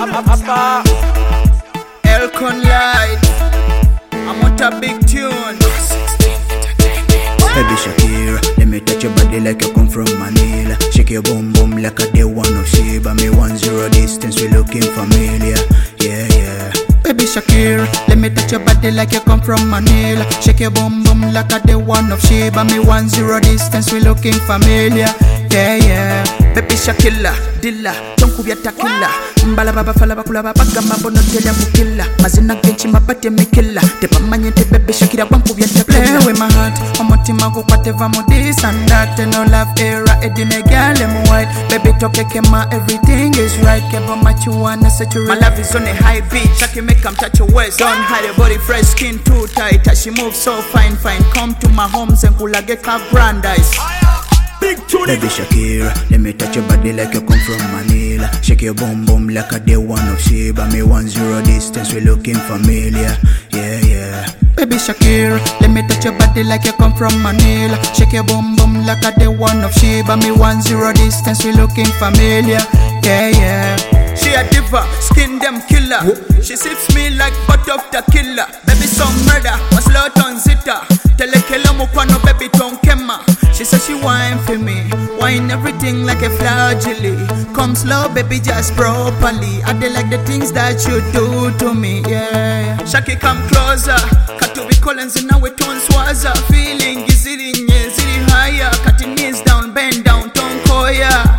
Elcon Light, I'm on a big tune. Baby Shakira, let me touch your body like you come from Manila. Shake your boom boom like a day one of Sheba. Me 1-0 distance, we looking familiar. Yeah, yeah. Baby Shakira, let me touch your body like you come from Manila. Shake your boom boom like a day one of Sheba. Me 1-0 distance, we looking familiar. Yeah, yeah. Baby Shakira, dilla, chonku vya takila. Mbala baba fala bakula baba gamba bono telia mukilla. Mazina genchi mapate mikilla. Tepa manyete baby Shakira wanku vya takila. Play with my heart, omutima gukwateva mu this and that. No love era, edine girl I'm white. Baby toke kema, everything is right. Keva machu wanna saturate. My love is on a high beat, Shaki make come touch your waist. Don't hide your body fresh, skin too tight. As she moves so fine, fine. Come to my homes and kulage ka Brandeis. Baby Shakira, let me touch your body like you come from Manila. Shake your boom boom like a day one of Sheba. Me 1-0 distance, we looking familiar. Yeah, yeah. Baby Shakira, let me touch your body like you come from Manila. Shake your boom boom like a day one of Sheba. Me 1-0 distance, we looking familiar. Yeah, yeah. She a diva, skin them killer. She sips me like butt of the killer. Baby some murder, was lot on zita. Telekela mukwano baby tonkema. She says she whine for me, whine everything like a flagellate. Come slow baby just properly. I dey like the things that you do to me, yeah. Shaki come closer, Katubi Collins in our tone swaza. Feeling giziri nye, ziri higher. Cutting knees down, bend down, tonkoya.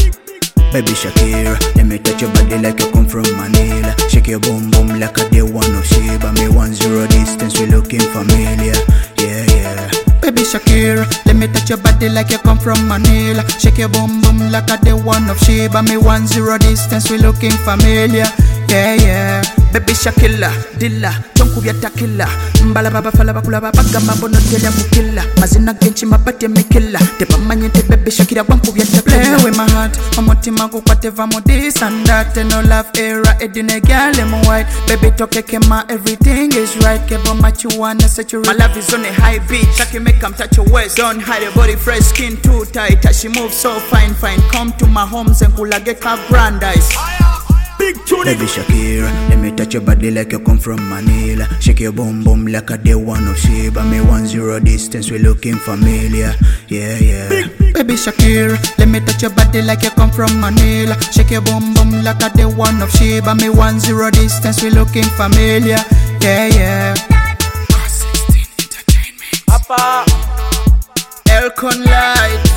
Baby Shakira, let me touch your body like you come from Manila. Shake your boom boom like a day one of Sheba. Me 1-0 distance, we looking familiar. Yeah, yeah. Baby Shakira, let me touch your body like you come from Manila. Shake your boom boom like a day one of Sheba. Me 1-0 distance, we looking familiar. Yeah, yeah. Baby Shakira, dilla, chonku vya takila. Mbala baba fala bakula baba gamba bono telia mukilla. Mazina genchi mapate mikilla. Tepa manyete baby Shakira wanku vya takila. Play with my heart, omutima gukwateva mu this and that. No love era, edine girl I'm white. Baby toke kema, everything is right. Keva machu wanna saturate. My love is on a high beat, Shaki make come touch your waist. Don't hide your body fresh, skin too tight. As she moves so fine, fine. Come to my homes and kulage ka Brandeis. Baby Shakira, let me touch your body like you come from Manila. Shake your boom boom like a day one of Sheba. Me 1-0 distance, we looking familiar. Yeah, yeah. Baby Shakira, let me touch your body like you come from Manila. Shake your boom boom like a day one of Sheba. Me 1-0 distance, we looking familiar. Yeah, yeah. Elcon Light.